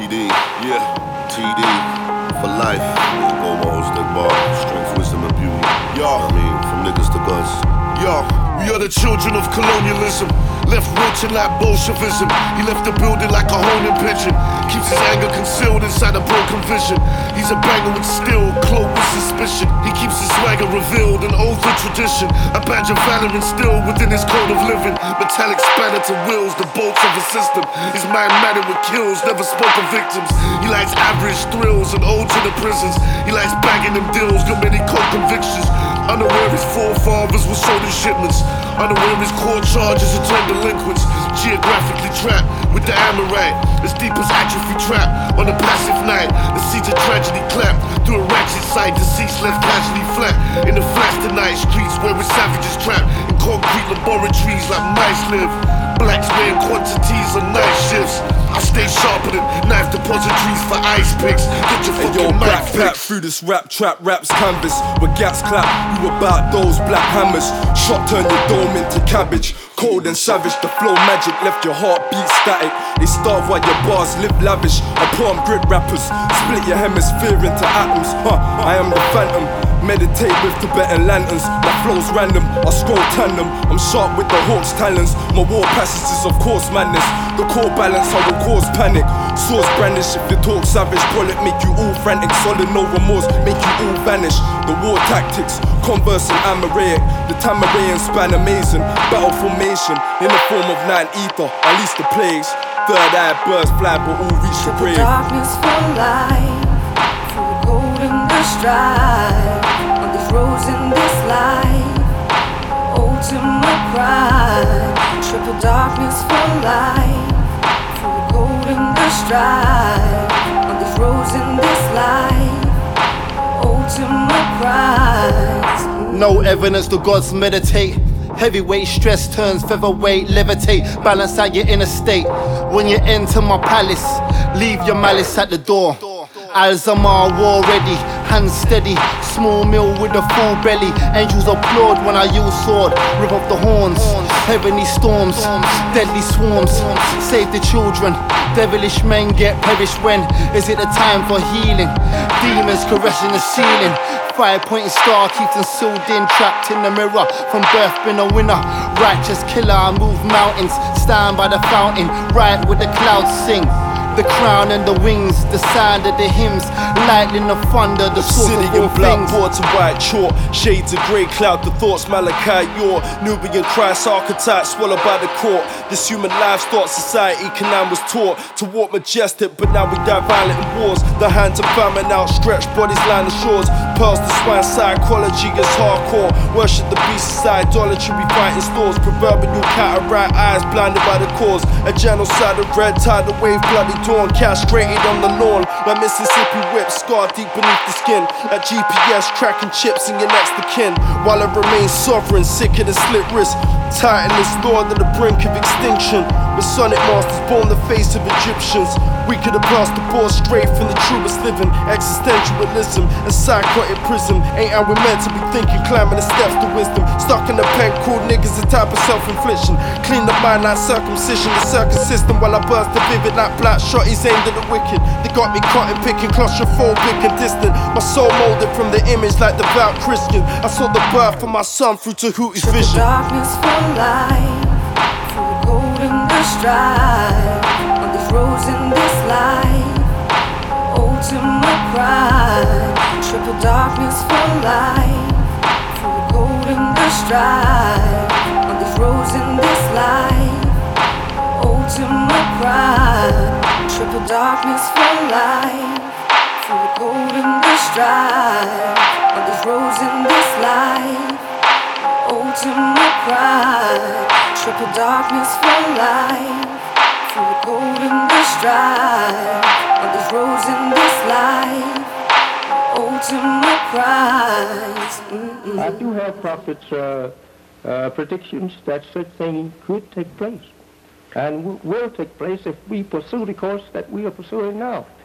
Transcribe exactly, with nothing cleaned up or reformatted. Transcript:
D, yeah, T D, for life. Go balls, the bar, strength, wisdom, and beauty. Yo, I mean, from niggas to gods. Yo, we are the children of colonialism. Left roaching like Bolshevism. He left the building like a honing pigeon. Keeps his anger concealed inside a broken vision. He's a banger with steel, cloaked with suspicion. He keeps his swagger revealed, an oath of tradition. A badge of valor instilled within his code of living. Metallic spanner to wheels, the bolts of a system. His mind matted with kills, never spoke of victims. He likes average thrills and ode to the prisons. He likes bagging them deals, got many cold convictions. Unaware his forefathers were sold in shipments. Unaware his court charges and turned delinquents. Geographically trapped with the Amorite, as deep as atrophy trap on a passive night. The seeds of tragedy clap through a ratchet sight. Deceased left casually flat in the flats tonight. Streets where we savages trapped in concrete laboratories like mice live. Blacks wearing quantities on night shifts. I stay sharper than knife depositories for ice picks. Get your fucking knife back through this rap trap raps canvas. With gas clap, you about those black hammers. Shot turn your dome into cabbage. Cold and savage, the flow magic left your heartbeat static. They starve while your bars live lavish. I palm grid rappers, split your hemisphere into atoms. Huh, I am the phantom. Meditate with Tibetan lanterns. My flow's random, I scroll tandem. I'm sharp with the hawk's talons. My war passages, of course, madness. The core balance, I will cause panic. Source brandish, if you talk savage, bullet make you all frantic. Solid, no remorse, make you all vanish. The war tactics, converse and Amoraic. The Tamaraean span amazing. Battle formation, in the form of nine ether, unleash the plagues. Third eye burst, fly, but all reach the grave. Darkness for life, for the gold and the strife. On these roads in this life, ultimate pride. Triple darkness for life, for the gold and the strife. On these roads in this life, ultimate pride. No evidence the gods meditate. Heavyweight stress turns featherweight, levitate, balance out your inner state. When you enter my palace, leave your malice at the door. Alzheimer war ready, hands steady, small meal with a full belly. Angels applaud when I use sword, rip off the horns. Heavenly storms, deadly swarms, save the children. Devilish men get perished when is it the time for healing? Demons caressing the ceiling. Five-pointing star keeps them sealed in, trapped in the mirror. From birth been a winner, righteous killer. I move mountains, stand by the fountain, right with the clouds sing. The crown and the wings, the sound of the hymns, lightning the thunder, the source City of all in black, things. boards of white chalk, shades of grey cloud, the thoughts Malachi Yor, Nubian Christ archetype swallowed by the court. This human livestock society Canaan was taught to walk majestic, but now we die violent in wars. The hands of famine outstretched, bodies line the shores. Pearls to swine, psychology is hardcore. Worship the beast, is idolatry, we fight in stores. Proverbial cataract eyes blinded by the cause. A genocide of red tidal wave, bloody dawn, castrated on the lawn. My Mississippi whip scarred deep beneath the skin. Like G P S tracking chips in your next of kin. While I remain sovereign, sick of the slit wrist. Titanless lord at the brink of extinction. Masonic masters born the face of Egyptians. We could have passed the ball straight from the truest living. Existentialism and psychotic prism. Ain't how we meant to be thinking, climbing the steps to wisdom. Stuck in the pen, cool niggas, a type of self-infliction. Clean the mind like circumcision, the circus system. While I burst the vivid like black shotties aimed at the wicked. They got me cotton picking, claustrophobic and distant. My soul molded from the image like devout Christian. I saw the birth of my son through Tahuti's vision. Darkness for life, for the gold and the strife. On these roads in this life, ultimate pride. Triple darkness for life, for the gold and the strife. On these roads in this life, ultimate pride. Triple darkness for life, for the gold and the strife. On these roads in this life, ultimate pride. Triple darkness for life, for the gold and the strife. On these roads in this life, ultimate prize. Mm-mm. I do have prophets' uh, uh, predictions that such thing could take place and w- will take place if we pursue the course that we are pursuing now.